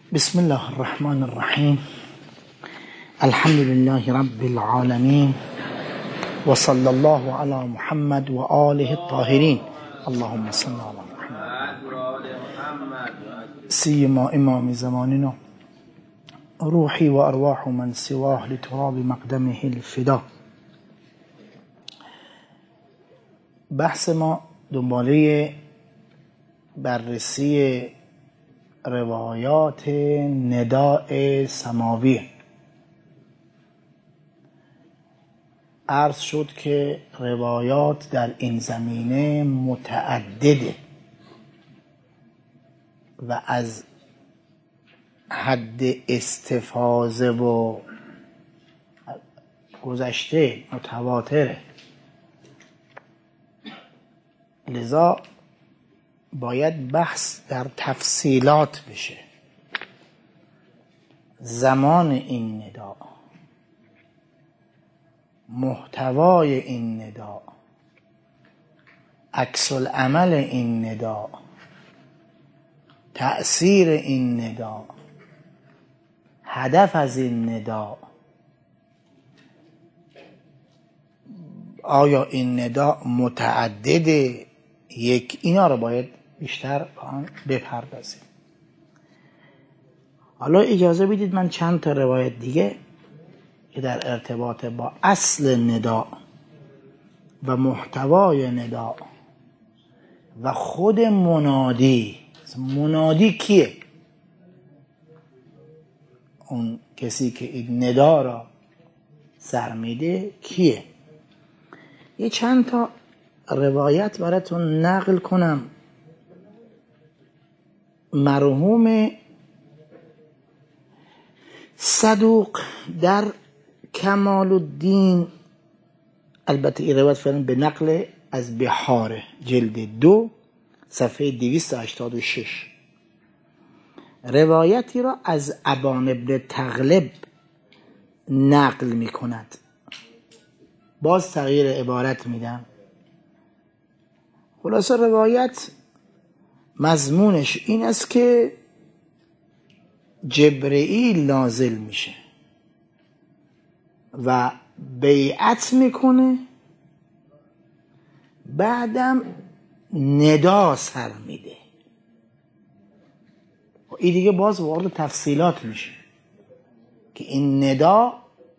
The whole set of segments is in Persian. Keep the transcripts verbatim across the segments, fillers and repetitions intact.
بسم الله الرحمن الرحیم. الحمد لله رب العالمین و صلی الله علی محمد و آله الطاهرین. اللهم صل علی محمد. سیما امام زماننا روحی و ارواح من سواه لتراب مقدمه الفدا. بحث ما دنباله بررسی روایات نداء سماوی. عرض شد که روایات در این زمینه متعدده و از حد استفاضه و گذشته متواتره، لذا باید بحث در تفصیلات بشه. زمان این ندا، محتوای این ندا، عکس العمل این ندا، تأثیر این ندا، هدف از این ندا، آیا این ندا متعدده یک، اینا رو باید بیشتر آن بپردازیم. حالا اجازه بدید من چند تا روایت دیگه که در ارتباط با اصل ندا و محتوای ندا و خود منادی، منادی کیه؟ اون کسی که این ندا را سر میده کیه؟ یه چند تا روایت براتون نقل کنم. مرحوم صدوق در کمال الدین، البته این روایت فعلا به نقل از بحار جلد دو صفحه دویست و هشتاد و شش، روایتی را از ابان ابن تغلب نقل می کند. باز تغییر عبارت میدم. خلاصه روایت مضمونش این است که جبرئیل نازل میشه و بیعت میکنه، بعدم ندا سر میده. این دیگه باز وارد تفصیلات میشه که این ندا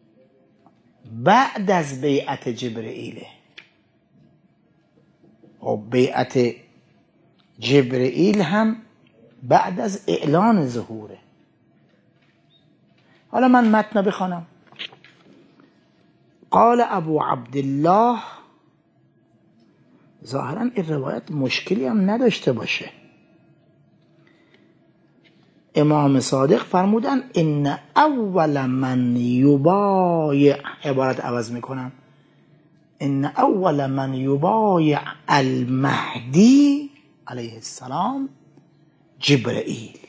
بعد از بیعت جبرئیله. و بیعت جبرئیل هم بعد از اعلان ظهوره. حالا من متن بخوانم. قال ابو عبدالله، ظاهرا این روایت مشکلی هم نداشته باشه. امام صادق فرمودن ان اول من یبایع، عبارت عوض میکنم، ان اول من یبایع المهدی علیه السلام جبرئیل.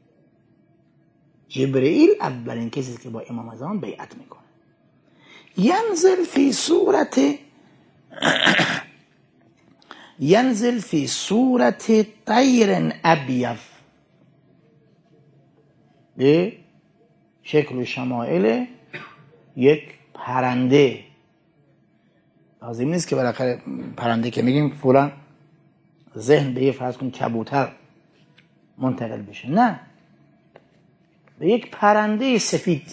جبرئیل اولین کسی که با امام زمان بیعت میکنه. ینزل فی صورت ینزل فی صورت طیر ابیض، به شکل و شمایل یک پرنده. لازم نیست که بالاخره پرنده که میگیم فلان ذهن به یه فرض کن کبوتر منتقل بشه، نه، به یک پرنده سفید.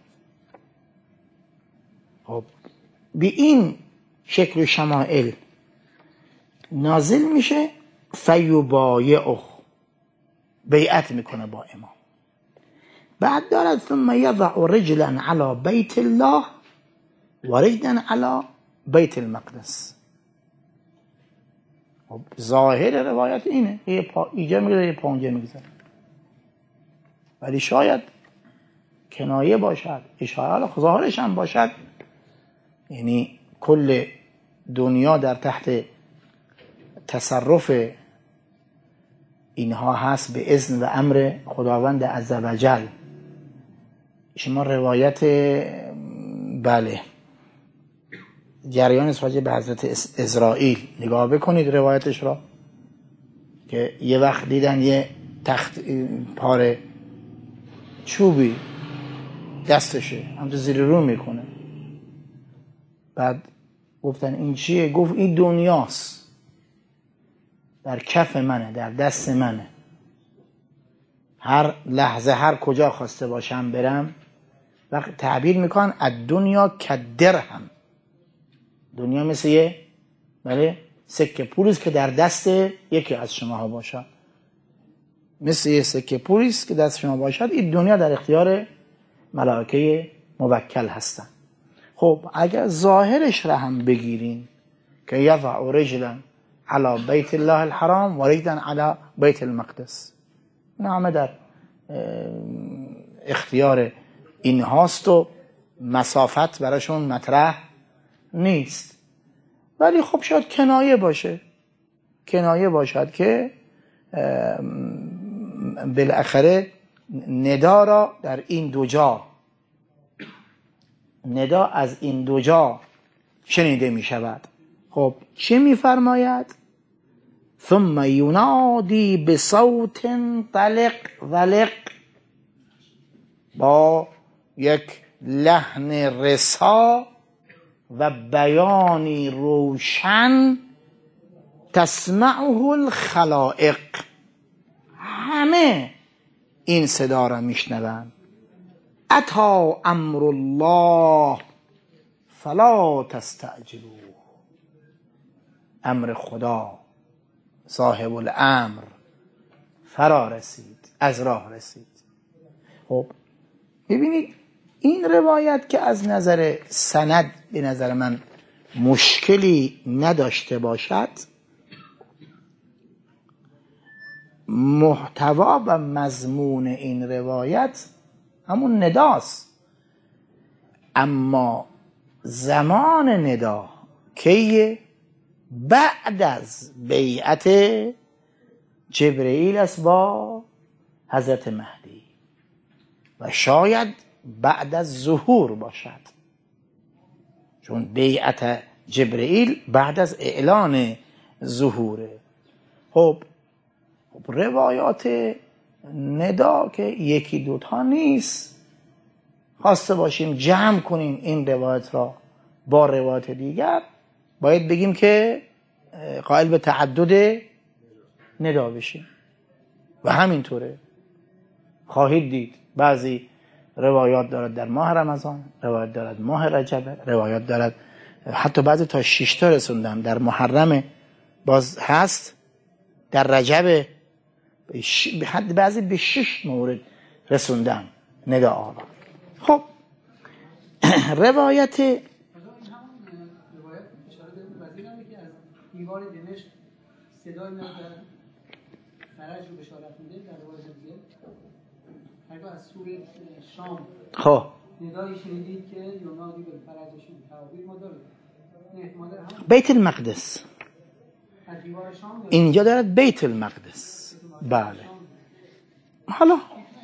خب به این شکل و شمائل نازل میشه. فیبایعه، بیعت میکنه با امام. بعد دارد ثم یضع رجلا علی بیت الله و رجلا علی بیت المقدس. ظاهر روایت اینه، یه پا اینجا میگذاره، یه پا اونجا میگذاره، ولی شاید کنایه باشد، اشاره ظاهرش هم باشد، یعنی کل دنیا در تحت تصرف اینها هست به اذن و امر خداوند عزوجل. شما روایت بله جریان راجع به حضرت اسرائیل نگاه بکنید، روایتش را که یه وقت دیدن یه تخت پاره چوبی دستشه همچه زیر رو میکنه. بعد گفتن این چیه؟ گفت این دنیاست، در کف منه، در دست منه، هر لحظه هر کجا خواسته باشم برم. وقت تعبیر میکنن الدنیا کدرهم، دنیا مثل یه بله سکه پولیست که در دست یکی از شماها باشد، مثل یه سکه پولیست که دست شما باشد. این دنیا در اختیار ملائکه موکل هستن. خب اگر ظاهرش را هم بگیرین که یضع رجلا علی بیت الله الحرام و رجلا علی بیت المقدس، نامه در اختیار این هاست و مسافت براشون مطرح نیست. ولی خب شاید کنایه باشه، کنایه باشد که بالاخره ندا را در این دو جا، ندا از این دو جا شنیده می شود. خب چه می فرماید؟ ثم ینادی بصوت طلق ولق، با یک لحن رسا و بیانی روشن، تسمعه الخلائق، همه این صدا را میشنوند. اتی امر الله فلا تستعجلوه، امر خدا صاحب الامر فرا رسید، از راه رسید. خب ببینید این روایت که از نظر سند به نظر من مشکلی نداشته باشد، محتوا و مضمون این روایت همون نداست. اما زمان ندا که بعد از بیعت جبرئیل است با حضرت مهدی و شاید بعد از ظهور باشد، چون بیعت جبرئیل بعد از اعلان ظهوره. خب روایات ندا که یکی دوتا نیست، خواسته باشیم جمع کنیم این روایت را با روایت دیگر، باید بگیم که قائل به تعدد ندا بشیم. و همینطوره خواهید دید بعضی روایات دارد در ماه رمضان، روایات دارد ماه رجب، روایات دارد حتی بعضی تا شش تا رسوندم، در محرم باز هست، در رجب حد بعضی به شش مورد رسوندن ندا آقا. خب روایت دیوار دمشق صدای میاد فرج رو بشارت میده. در روایت دیگه اگه از سوره شام خب ندایی شنیدید که ینادی به فرجشون تعابیر ما داریم. بیت المقدس از دیوار شام اینجا دارد بیت المقدس. بله حالا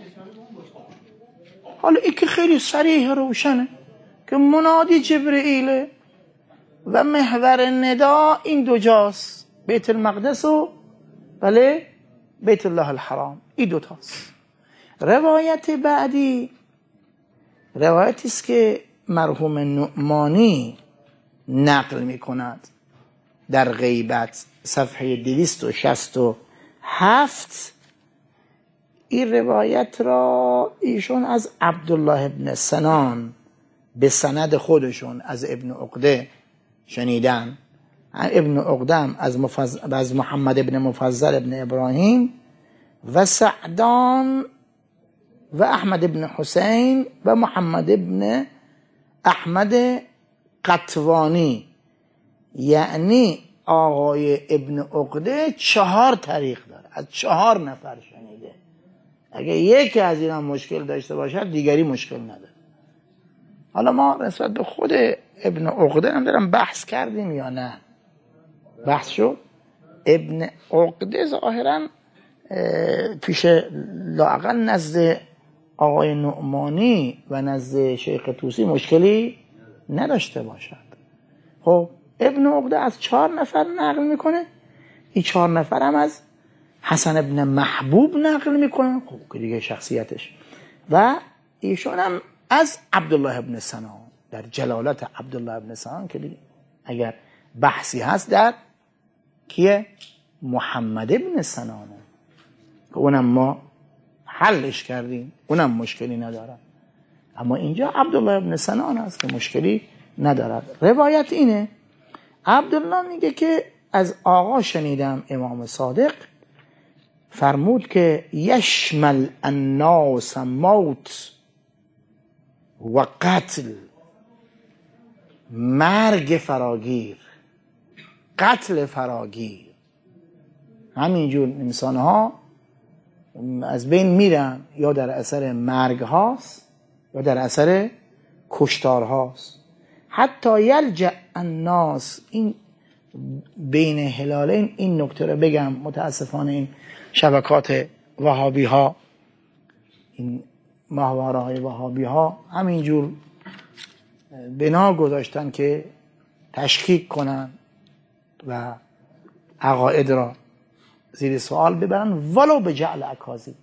حالا این که خیلی صریح روشنه که منادی جبرئیله و محور ندا این دو جاست، بیت المقدس و بله بیت الله الحرام، این دو تاست. روایت بعدی روایتی است که مرحوم نعمانی نقل می کند در غیبت صفحه دویست و شصت و هفت. این روایت را ایشون از عبدالله ابن سنان به سند خودشون از ابن عقده شنیدن. ابن عقدم از, مفز... از محمد ابن مفضل ابن ابراهیم و سعدان و احمد ابن حسین و محمد ابن احمد قطوانی، یعنی آقای ابن عقده چهار طریق داره، از چهار نفر شنیده. اگه یکی از اینا مشکل داشته باشد دیگری مشکل نداره. حالا ما نسبت به خود ابن عقده هم دارم بحث کردیم یا نه؟ بحث شد. ابن عقده ظاهرا پیش لااقل نزد آقای نعمانی و نزد شیخ طوسی مشکلی نداشته باشد. خب ابن عقده از چهار نفر نقل میکنه، این چهار نفر هم از حسن ابن محبوب نقل میکنه. خب که دیگه شخصیتش و ایشون هم از عبدالله ابن سنان، در جلالت عبدالله ابن سنان که دیگه اگر بحثی هست در کیه؟ محمد ابن سنانه که اونم ما حلش کردیم، اونم مشکلی نداره، اما اینجا عبدالله ابن سنان هست که مشکلی ندارد. روایت اینه، عبدالله میگه که از آقا شنیدم امام صادق فرمود که یشمل الناس موت و قتل، مرگ فراگیر، قتل فراگیر، همینجور انسان ها از بین میرن یا در اثر مرگ هاست یا در اثر کشتار هاست. حتی یلجأ الناس، این بین هلالین این نکته رو بگم، متاسفانه این شبکات وهابی ها، این ماهواره های وهابی ها همینجور بنا گذاشتن که تشکیک کنن و عقاید را زیر سوال ببرن ولو به جعل اکاذیب،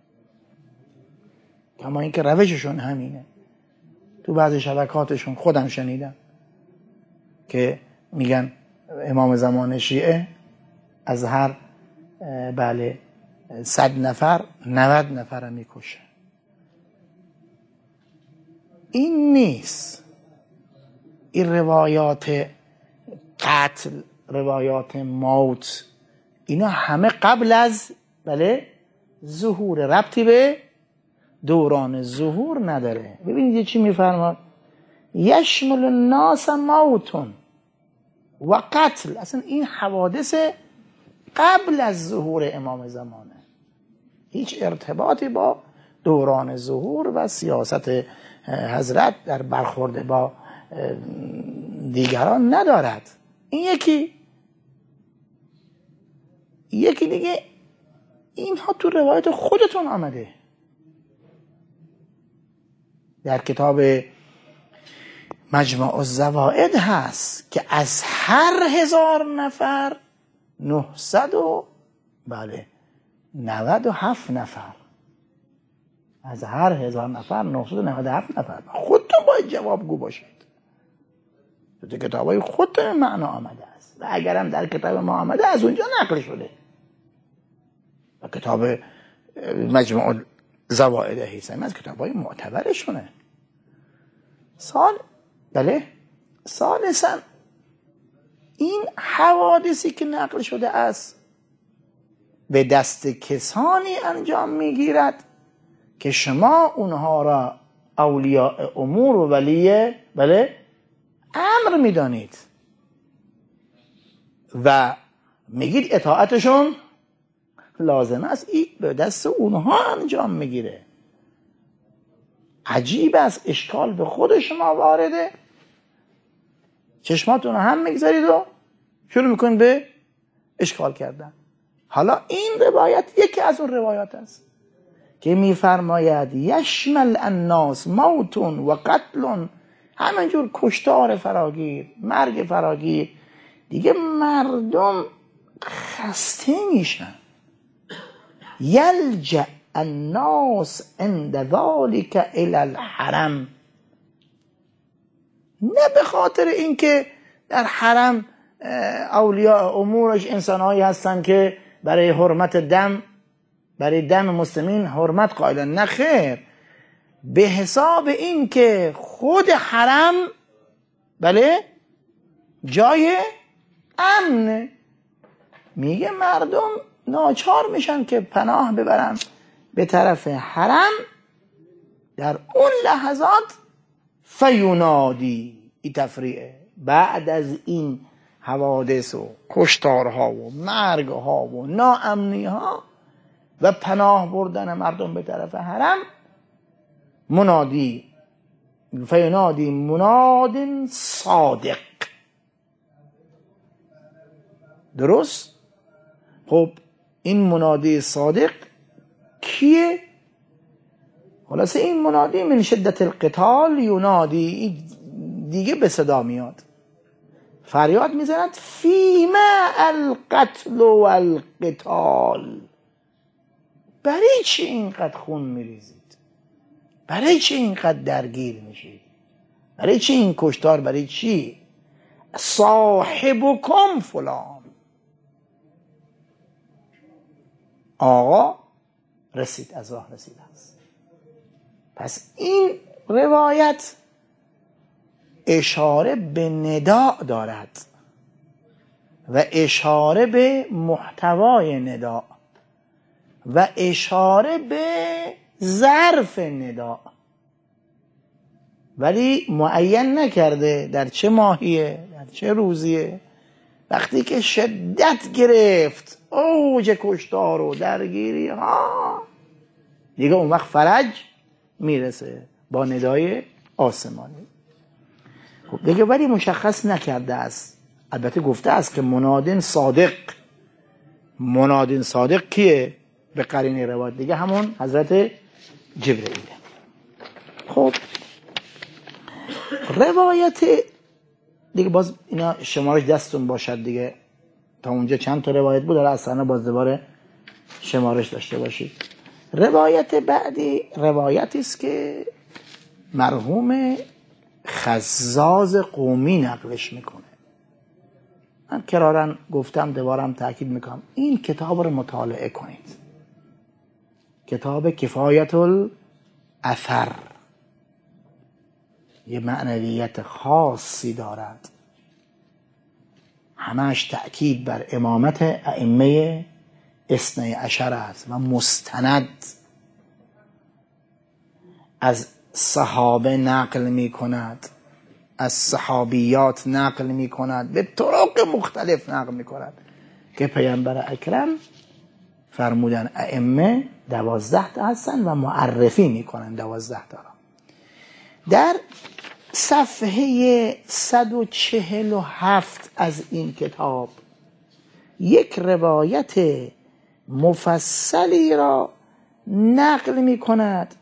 کما اینکه روششون همینه. تو بعضی شبکاتشون خودم شنیدم که میگن امام زمان شیعه از هر بله صد نفر نود نفر میکشه. این نیست. این روایات قتل، روایات موت، اینا همه قبل از بله ظهور، ربطی به دوران ظهور نداره. ببینید چی میفرماد، یشمل الناس موتون و قتل، اصلا این حوادث قبل از ظهور امام زمانه، هیچ ارتباطی با دوران ظهور و سیاست حضرت در برخورد با دیگران ندارد. این یکی یکی دیگه، اینها تو روایت خودتون آمده. در کتاب مجمع الزوائد هست که از هر هزار نفر نهصد و بله نود و هفت نفر، از هر هزار نفر نهصد و نود و هفت نفر. خودتون باید جوابگو باشید. تو کتابای خودتون معنا آمده است و اگرم در کتاب ما آمده از اونجا نقل شده. و کتاب مجموع زوائد هیثمی از کتابای معتبرشونه. سال بله ثالثاً این حوادثی که نقل شده است به دست کسانی انجام میگیرد که شما اونها را اولیاء امور و ولی بله امر میدانید و میگید اطاعتشون لازم است، این به دست اونها انجام میگیره. عجیب است، اشکال به خود شما وارده، چشماتون رو هم میگذارید و شروع میکنید به اشکال کردن. حالا این روایت یکی از اون روایات است که میفرماید یشمل الناس موتون و قتلون، همینجور کشتار فراگیر، مرگ فراگیر. دیگه مردم خسته میشن. یلجأ الناس عند ذلك الى الحرم، نه به خاطر اینکه در حرم اولیاء امورش انسانهایی هستن که برای حرمت دم، برای دم مسلمین حرمت قائلن، نه خیر، به حساب این که خود حرم بله جای امن، میگه مردم ناچار میشن که پناه ببرن به طرف حرم. در اون لحظات فیونادی، این تفریعه، بعد از این حوادث و کشتارها و مرگها و ناامنیها و پناه بردن مردم به طرف حرم، منادی فینادی مناد صادق. درست؟ خب این منادی صادق کیه؟ خلاصه این منادی من شدت القتال ینادی، دیگه به صدا میاد، فریاد میزند فیما القتل و القتال، برای چی اینقدر خون میریزید؟ برای چی اینقدر درگیر میشی؟ برای چی این کشتار؟ برای چی؟ صاحبکم فلان، آقا رسید، از راه رسید است. پس این روایت اشاره به نداء دارد و اشاره به محتوای نداء و اشاره به ظرف نداء، ولی معین نکرده در چه ماهیه، در چه روزیه. وقتی که شدت گرفت، اوج کشتار و درگیری ها، دیگه اون وقت فرج میرسه با ندای آسمانی. خب دیگه ولی مشخص نکرده است. البته گفته است که منادین صادق. منادین صادق کیه؟ به قرینه روایت دیگه همون حضرت جبرئیل. خب روایت دیگه باز اینا شمارش دستون باشد دیگه، تا اونجا چند تا روایت بود، حالا اصلا باز دوباره شمارش داشته باشید. روایت بعدی روایتی است که مرحوم خزاز قومی نقلش میکنه. من کرارن گفتم، دوبارم تاکید میکنم، این کتاب رو مطالعه کنید. کتاب کفایت الاثر یه معنویت خاصی دارد، همش تأکید بر امامت ائمه اثنی عشر است و مستند از صحابه نقل می کند، از صحابیات نقل می کند، به طرق مختلف نقل می کند که پیامبر اکرم فرمودن ائمه دوازده تا هستن و معرفی می کنن دوازده تا را. در صفحه صد و چهل و هفت از این کتاب یک روایت مفصلی را نقل می کند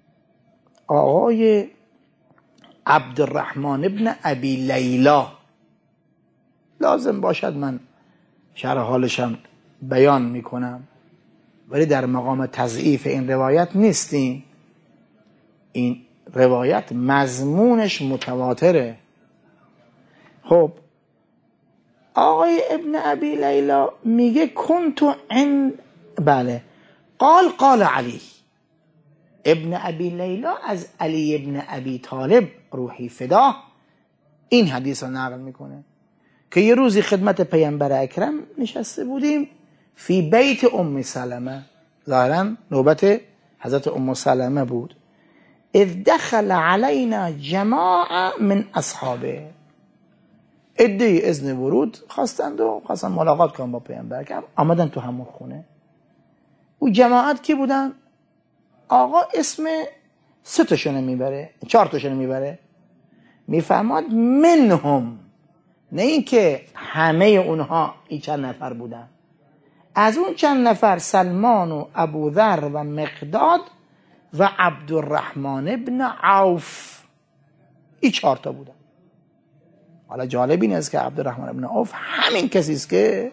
آقای عبدالرحمن ابن ابی لیلا. لازم باشد من شرح حالشم بیان می کنم، ولی در مقام تضعیف این روایت نیستیم. این روایت مضمونش متواتره. خب آقای ابن ابی لیلا میگه کنتو عند بله قال قال علی. ابن ابی لیلا از علی ابن ابی طالب روحی فدا این حدیث رو نقل میکنه که یه روزی خدمت پیامبر اکرم نشسته بودیم فی بیت ام سلمه، ظاهرا نوبت حضرت ام سلمه بود. اذ دخل علینا جماعه من اصحابه، عده‌ای اذن ورود خواستند و خواستن ملاقات کنن با پیامبر اکرم، آمدن تو همون خونه. او جماعت کی بودن؟ آقا اسم سه تاشون میبره، چهار تاشون میبره، میفرماد منهم، نه این که همه اونها این چند نفر بودن، از اون چند نفر سلمان و ابوذر و مقداد و عبدالرحمن ابن عوف، این چهار تا بودن. حالا جالب این است که عبدالرحمن ابن عوف همین کسی است که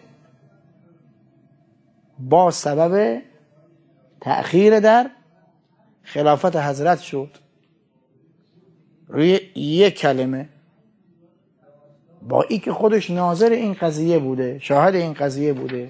با سبب تأخیر در خلافت حضرت شد روی یک کلمه، با ای که خودش ناظر این قضیه بوده، شاهد این قضیه بوده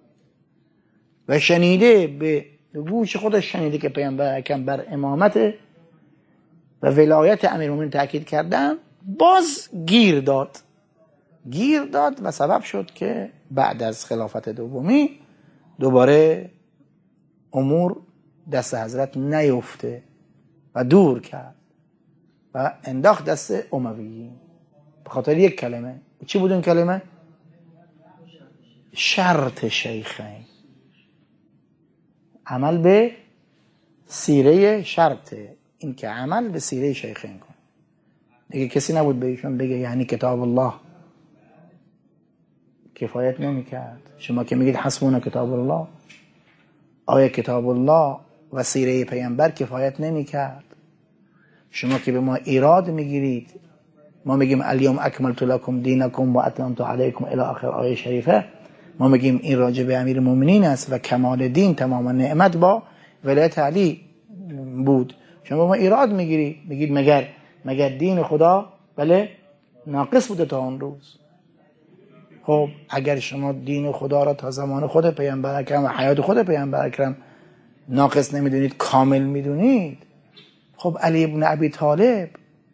و شنیده، به گوش خودش شنیده که پیامبر اکرم بر امامت و ولایت امیرالمومنین تاکید کردن، باز گیر داد گیر داد و سبب شد که بعد از خلافت دومی دوباره امور دست حضرت نیفته و دور کرد و انداخت دست امویین به خاطر یک کلمه. چی بود این کلمه؟ شرط شیخین، عمل به سیره شرطه، این که عمل به سیره شیخین کن. دیگه کسی نبود به ایشون بگه یعنی کتاب الله کفایت نمی کرد. شما که میگید حسبونا کتاب الله، آیا کتاب الله و سیره پیامبر کفایت نمی کرد؟ شما که به ما ایراد میگیرید، ما میگیم الیوم اکملت لکم دینکم و اتممت علیکم الی آخر آیه شریفه، ما میگیم این راجع به امیر المؤمنین است و کمال دین تمام نعمت با ولایت علی بود. شما ما ایراد میگیری، میگید مگر مگر دین خدا بله ناقص بوده تا اون روز. خب اگر شما دین خدا را تا زمان خود پیامبر اکرم و حیات خود پیامبر اکرم ناقص نمیدونید، کامل میدونید، خب علی ابن ابی طالب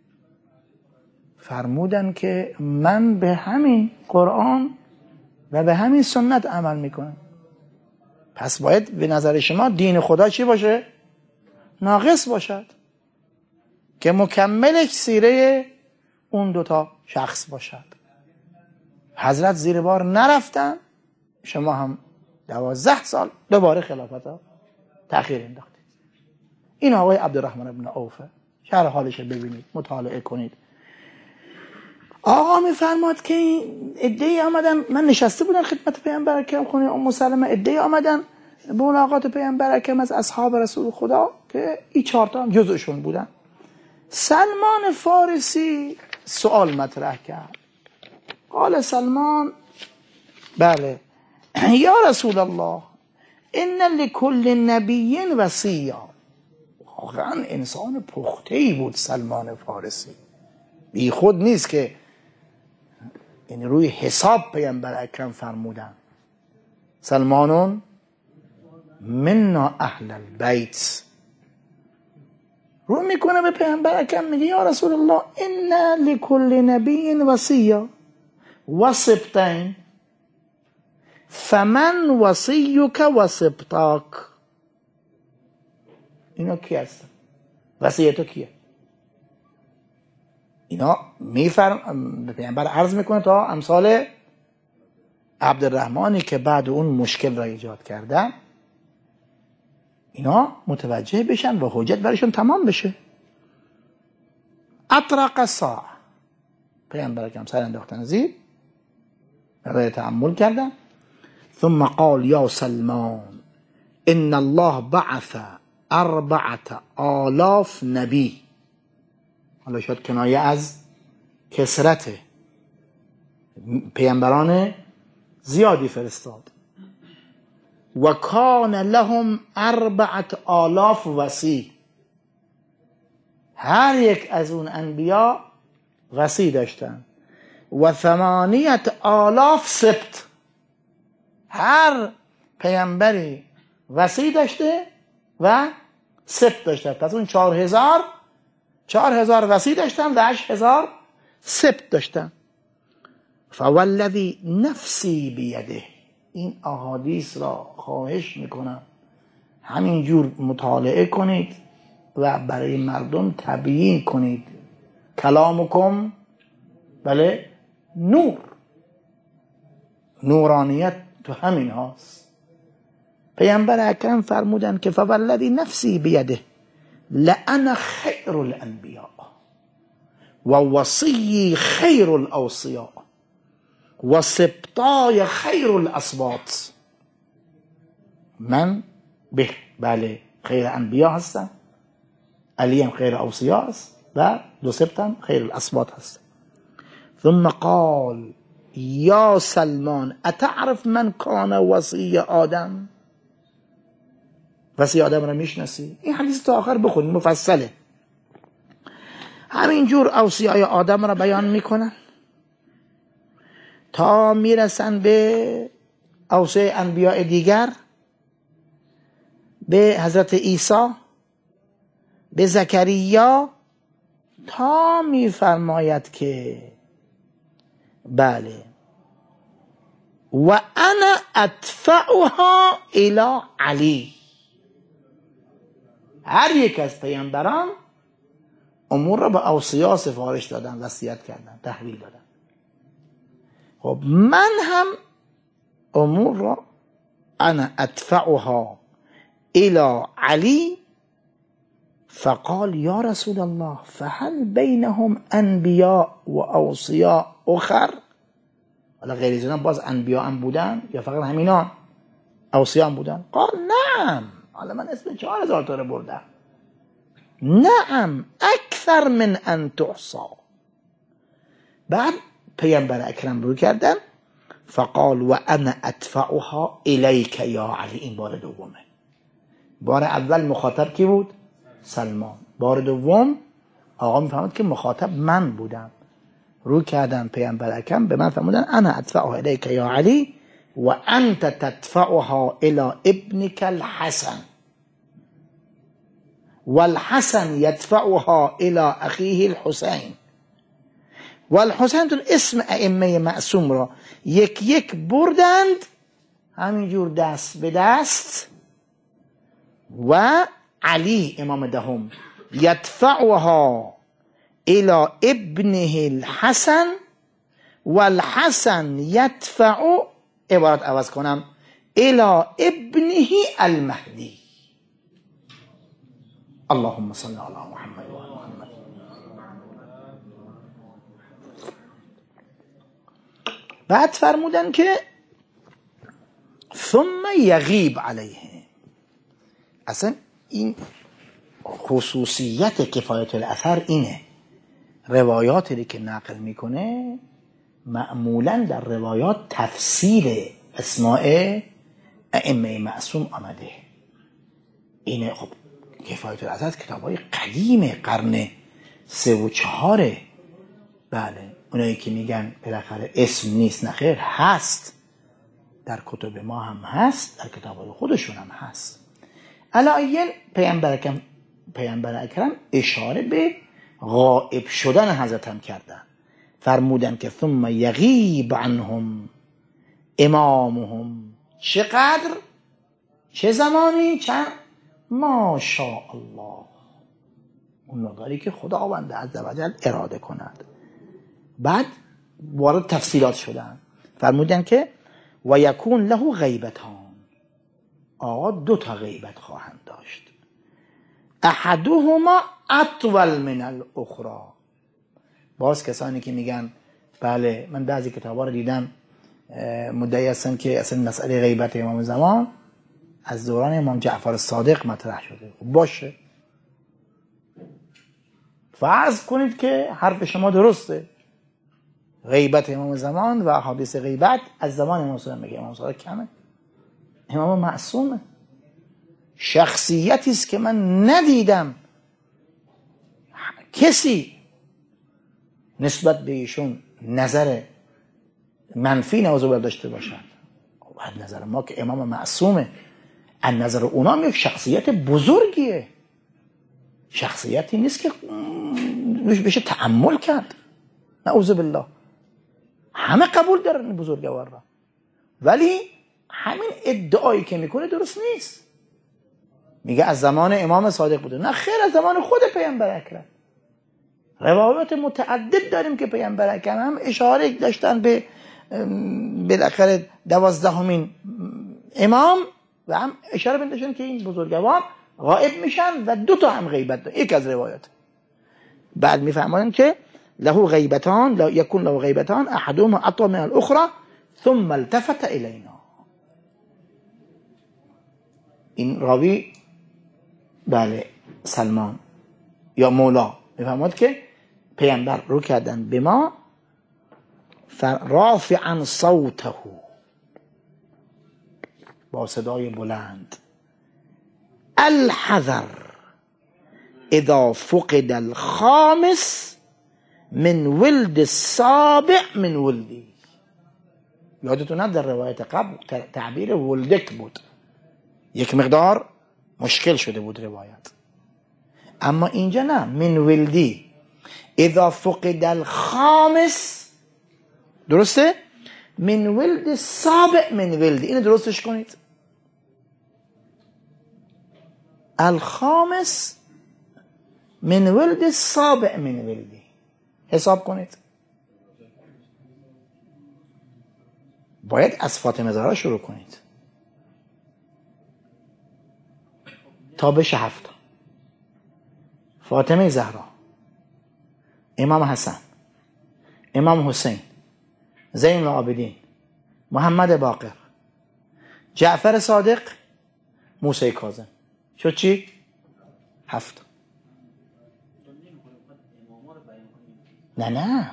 فرمودن که من به همین قرآن و به همین سنت عمل میکنم. پس باید به نظر شما دین خدا چی باشه؟ ناقص باشد که مکملش سیره اون دوتا شخص باشد. حضرت زیر بار نرفتن، شما هم دوازده سال دوباره خلافت ها تأخیر انداختید. این آقای عبدالرحمن ابن عوفه، شرح حالش ببینید، مطالعه کنید. آقا میفرماد که این عده‌ای آمدن، من نشسته بودن خدمت پیامبر اکرم خونه ام سلمه، عده‌ای آمدن به ملاقات پیامبر اکرم از اصحاب رسول خدا که این چهار تا هم جزءشون بودن. سلمان فارسی سوال مطرح کرد. قال سلمان بله یا رسول الله ان لكل نبی وصیه. واقعا انسان پخته‌ای بود سلمان فارسی، بی خود نیست که این روی حساب پیامبر اکرم فرمودن سلمانون منا اهل البیت. رو میکنه به پیامبر اکرم میگه یا رسول الله ان لكل نبی وصیه و سبطین فمن وصیک و سبطاک. اینا کی هستن؟ وصیتو کیه؟ اینا میفرم به پیامبر عرض میکنه تا امثال عبدالرحمنی که بعد اون مشکل را ایجاد کردن اینا متوجه بشن و حجت برشون تمام بشه. اطرق الساعه، پیامبر اکرم سر انداختن زیر برای تأمل کردن. ثم قال یا سلمان ان الله بعث اربعة آلاف نبی. حالا شاید کنایه از کثرت پیامبران زیادی فرستاد. و کان لهم اربعة آلاف وصی. هر یک از اون انبیا وصی داشتن. و ثمانیة آلاف سبت. هر پیامبری وصی داشته و سبت داشته. پس اون چهار هزار چهار هزار وصی داشتن و هشت هزار سبت داشتن. فوالذی نفسی بیده. این احادیث را خواهش میکنم همینجور مطالعه کنید و برای مردم تبیین کنید. کلامکم بله نور، نورانیت تو همین هاست. پیامبر اکرم فرمودن که فوالذی نفسی بیده لأنا خیر الانبیاء و وصی خیر الاوصیاء و سبطای خیر الاسباط. من به بله خیر انبیا هستم، علی هم خیر اوصیا است و دو سبطم خیر الاسباط هست. ثم قال یا سلمان اتعرف من کان وصی آدم؟ وصی آدم را میشناسی؟ این حدیث تا آخر بخونید مفصله. همینجور اوصیای آدم را بیان میکنن تا میرسن به اوصیای انبیاء دیگر، به حضرت عیسی، به زکریا، تا میفرماید که بله و انا ادفعها الی علی. هر یک از پیامبران امور را به اوصیا سفارش دادن، وصیت کردن، تحویل دادن. خب من هم امور را انا ادفعها الی علی. فقال یا رسول الله فهل بینهم انبیاء و اوصیاء اخر؟ حالا غیر از اینا باز انبیاء هم بودن یا فقط همینان اوصیاء هم بودن؟ قال نعم. حالا من اسم چهار هزار تا رو بردم. نعم اکثر من ان تحصا. بعد پیامبر اکرم رو کردن فقال و انا ادفعها الیک یا علی. این بار دومه. بار اول مخاطب کی بود؟ سلمان. بار دوم آقا میفهمد که مخاطب من بودم، رو کردن پیامبر اکرم به من فرمودن انا ادفعها الیک یا علی و انت تدفعها الى ابنك الحسن والحسن يدفعها الى اخیه الحسین. والحسین تون اسم ائمه معصوم را یک یک بردند همینجور دست به دست و علی امام دهم یدفعها الى ابنه الحسن والحسن یدفع، عبارت عوض کنم، الى ابنه المهدی. اللهم صل علی محمد و آل محمد. بعد فرمودن که ثم یغیب علیه. اصلا این خصوصیت کفایت الاثر اینه، روایاتی که نقل میکنه معمولا در روایات تفسیر اسماء ائمه معصوم آمده. اینه خب کفایت الاثر کتابای قدیم قرن سه و چهاره. بله اونایی که میگن بالاخره اسم نیست، نخیر هست، در کتب ما هم هست، در کتابای خودشون هم هست. علایین پیامبر اکرم پیامبر اکرم اشاره به غائب شدن حضرت هم کردن، فرمودن که ثم یغیب عنهم امامهم، چقدر، چه زمانی، چند، ما شاء الله، اون مقداری که خداوند عزوجل اراده کند. بعد وارد تفصیلات شدن، فرمودن که و یکون له غیبتان، آقا دو تا غیبت خواهند داشت، احدهما اطول من الاخرى. باز کسانی که میگن بله من بعضی کتابا رو دیدم مدعی هستن که اصلا مسئله غیبت امام زمان از دوران امام جعفر صادق مطرح شده. خب باشه، فرض کنید که حرف شما درسته، غیبت امام زمان و حادث غیبت از زمان امام صادق، میگه امام صادق کمه، امام معصومه، شخصیتی است که من ندیدم کسی نسبت به ایشون نظر منفی نعوذ بالله داشته باشد. از نظر ما که امام معصومه، از نظر اونام یک شخصیت بزرگیه، شخصیتی نیست که روش بشه تأمل کرد، نعوذ بالله. همه قبول دارن این بزرگوار را، ولی همین ادعایی که میکنه درست نیست. میگه از زمان امام صادق بوده، نه خیر، از زمان خود پیامبر اکرم. روایات متعدد داریم که پیامبر اکرم هم اشاره داشتن به بالاخره دوازدهمین امام و هم اشاره داشتن که این بزرگوار غائب میشن و دو تا هم غیبت دارن. یک از روایات بعد میفهمن که له غیبتان، لا یکون له غیبتان احدهما اطول من الاخرى ثم التفت الینا. این راوی بله سلمان یا مولا میفهمد که پیامبر رو کردن به ما رافعا صوته، با صدای بلند، الحذر اذا فقد الخامس من ولد السابع من ولدی. یادتون در روایت قبل تعبیر ولدک بود، یک مقدار مشکل شده بود روایت، اما اینجا نه، من ولدی اذا فقد الخامس، درسته؟ من ولد سابع من ولدی، اینو درستش کنید. الخامس من ولد سابع من ولدی، حساب کنید. باید از فاطمه زهرا شروع کنید تا بشه هفت. فاطمه زهرا، امام حسن، امام حسین، زین العابدین، محمد باقر، جعفر صادق، موسی کاظم، شد چی؟ هفت. نه نه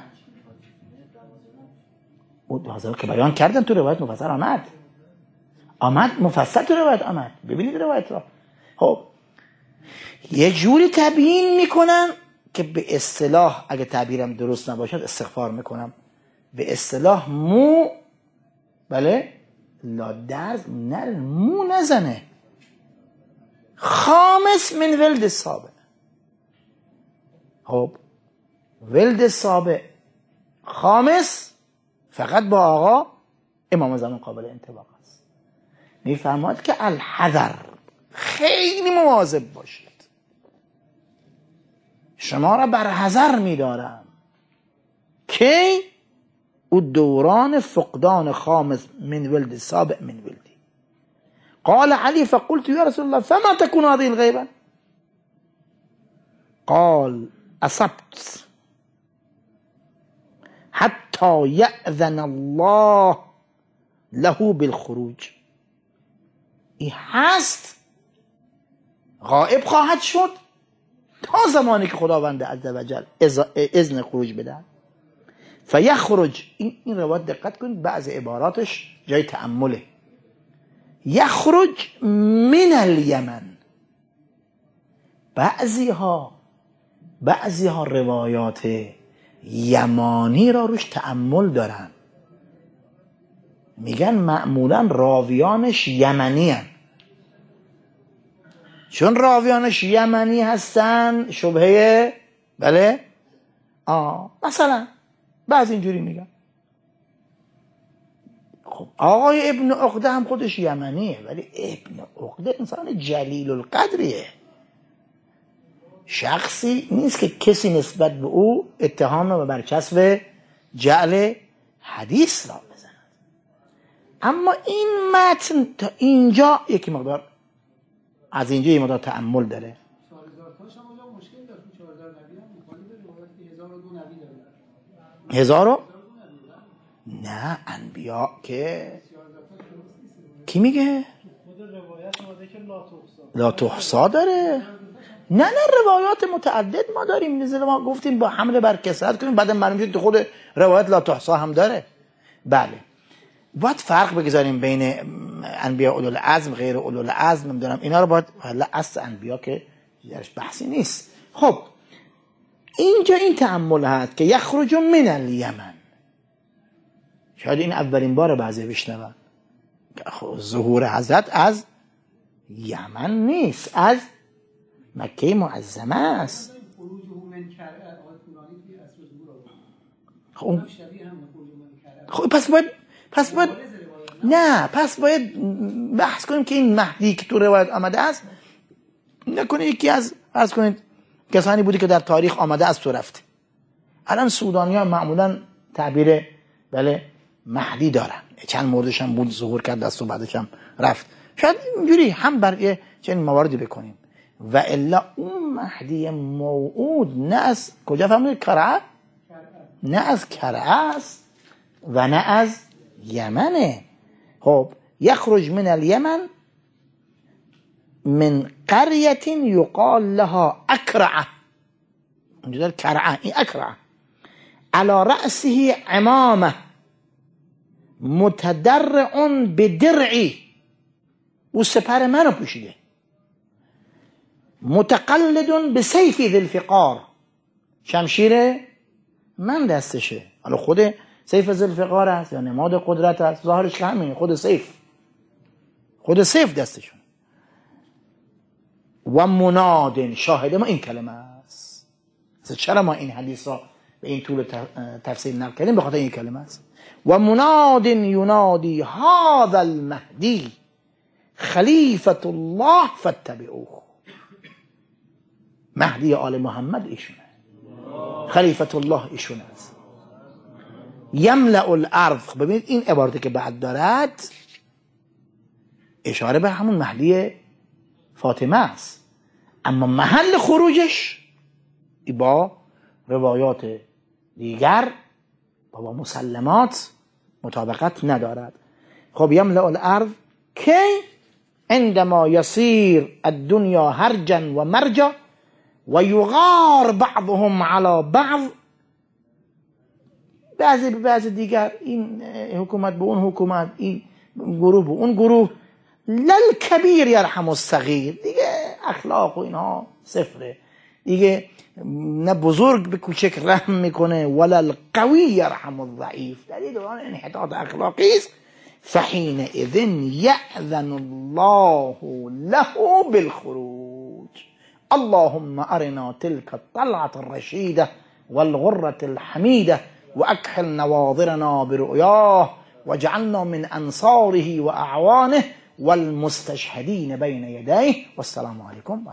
او حاضر که بیان کردن تو روایت مفصل آمد آمد مفصل تو روایت آمد. ببینید روایت را. خب یه جوری تبیین میکنن که به اصطلاح، اگه تعبیرم درست نباشد استغفار میکنم، به اصطلاح مو بله لا درز نر مو نزنه. خامس من ولد سابع. خب ولد سابع خامس فقط با آقا امام زمان قابل انطباق است. میفرماد که الحذر، خیلی مواظب باشید، شما را بر حذر میدارم. کی؟ او دوران فقدان خامس من ولد سابع من ولدی. قال علی فقلت یا رسول الله فما تكون هذه الغیبه؟ قال اصبت حتی یأذن الله له بالخروج. این هست غائب خواهد شد تا زمانی که خداوند عزوجل اذن خروج بده. فیخرج، این, این روایت دقت کنید بعض عباراتش جای تأمله. یخرج من الیمن. بعضی ها بعضی ها روایات یمانی را روش تأمل دارن، میگن معمولا راویانش یمنی هن. چون راویانش یمنی هستن شبهه بله آه مثلا بعض اینجوری میگن. خب آقای ابن عقده هم خودش یمنیه، ولی ابن عقده انسان جلیل القدریه، شخصی نیست که کسی نسبت به او اتهام را به برچسب جعل حدیث را بزند. اما این متن تا اینجا یکی مقدار از اینجا یه مقدار تأمل داره. چهار هزار تاش هم اونجا مشکل داشت. چهار هزار نبی هم مخالف روایت هزار و دو نبی داره. هزار و نه انبیا که کی میگه؟ خود روایت اومده که لا تحصا لا تحصا داره. نه نه روایات متعدد ما داریم، نزل ما گفتیم با حمله بر کثرت کنیم، بعد معلوم شد که خود روایت لا تحصا هم داره. بله باید فرق بگذاریم بین انبیاء اولوالعزم غیر اولوالعزم، نمیدونم اینا رو باید حالا اصل انبیا که درش بحثی نیست. خب اینجا این تأمل هست که یخرج من الیمن. شاید این اولین بار بعضی بشنون ظهور حضرت از یمن نیست، از مکه معظمه است. خب خب پس باید پس باید نه پس باید بحث کنیم که این مهدی که تو روایت آمده است نکنه یکی از عرض کنید کسانی بودی که در تاریخ آمده از تو رفته. الان سودانی ها معمولا تعبیر بله مهدی دارن، چند موردش هم بود ظهور کرد دست و بعدش هم رفت. شاید اینجوری هم برای چنین مواردی بکنیم. و الا اون مهدی موعود نه از کجا فهمید؟ کرعه؟ نه از کرعه است و نه از یمنه. خب یخرج من الیمن من قریة یقال لها اکرعه. اونجا در کرعه، این اکرعه. على رأسه عمامه متدرع بدرعی، او سپر منو پوشیده، متقلد به سیفی ذی الفقار، شمشیر من دستشه. حالا خود سیف ذی الفقار است یا نماد قدرت است، ظاهرش که همینه، خود سیف خود سیف دستشون. و مناد، شاهد ما این کلمه است. چرا ما این حدیث را به این طول تفسیر نقل کردیم؟ به خاطر این کلمه است. و مناد ینادی هذا المهدی خلیفة الله فاتبعوه. مهدی آل محمد ایشونه، خلیفة الله ایشونه است. یملأ الارض. ببینید این عبارتی که بعد دارد اشاره به همون مهدی فاطمه است، اما محل خروجش با روایات دیگر با مسلمات مطابقت ندارد. خب یملأ الارض کی؟ عندما يصير الدنيا هرجا و مرجا و یغار بعضهم على بعض. بعضی به بعض دیگر، این حکومت به اون حکومت، این گروه به اون گروه. للکبیر یرحم الصغیر. دیگه اخلاق و اینها صفره دیگه. نه بزرگ به کوچک رحم میکنه ولا القوی یرحم الضعیف. در این دوران انحطاط اخلاقی است. فحین اذن یأذن الله له بالخروج. اللهم ارنا تلك الطلعة الرشیده والغرة الحمیده واكحل نواظرنا برؤياه واجعلنا من انصاره واعوانه والمستشهدين بين يديه. والسلام عليكم.